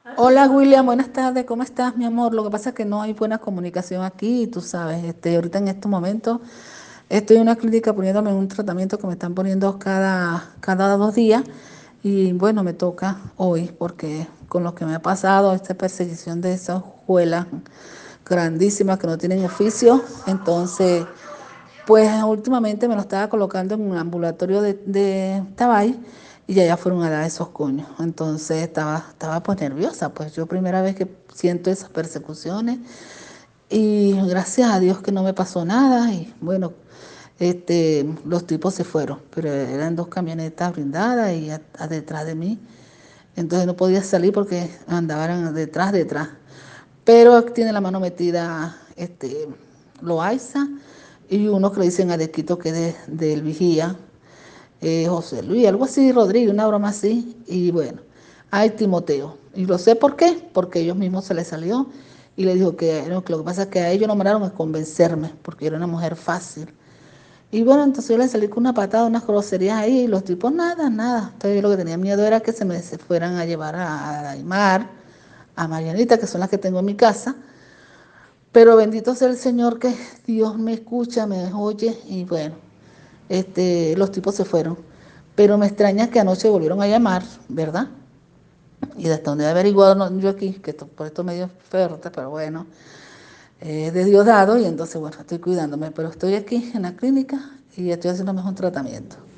Hola William, buenas tardes, ¿cómo estás, mi amor? Lo que pasa es que no hay buena comunicación aquí, tú sabes, ahorita en estos momentos estoy en una clínica poniéndome un tratamiento que me están poniendo cada 2 días y bueno, me toca hoy porque con lo que me ha pasado, esta persecución de esas escuelas grandísimas que no tienen oficio, entonces pues últimamente me lo estaba colocando en un ambulatorio de Tabay y ya fueron a dar esos coños. Entonces estaba pues nerviosa, pues yo primera vez que siento esas persecuciones y gracias a Dios que no me pasó nada y bueno, los tipos se fueron, pero eran 2 camionetas blindadas y a detrás de mí. Entonces no podía salir porque andaban detrás. Pero tiene la mano metida Loaiza y uno que le dicen Adequito que es del vigía, José Luis, algo así, Rodríguez, una broma así. Y bueno, hay Timoteo. Y lo sé por qué, porque ellos mismos se les salió y le dijo que no, que lo que pasa es que a ellos no mandaron a convencerme, porque era una mujer fácil. Y bueno, entonces yo le salí con una patada, unas groserías ahí, y los tipos nada. Entonces yo lo que tenía miedo era que se fueran a llevar a Aymar, a Marianita, que son las que tengo en mi casa. Pero bendito sea el Señor que Dios me escucha, me oye y bueno, los tipos se fueron. Pero me extraña que anoche volvieron a llamar, ¿verdad? Y desde donde he averiguado yo aquí, que por estos medios fuertes, pero bueno, de Dios dado y entonces bueno, estoy cuidándome, pero estoy aquí en la clínica y estoy haciéndome un tratamiento.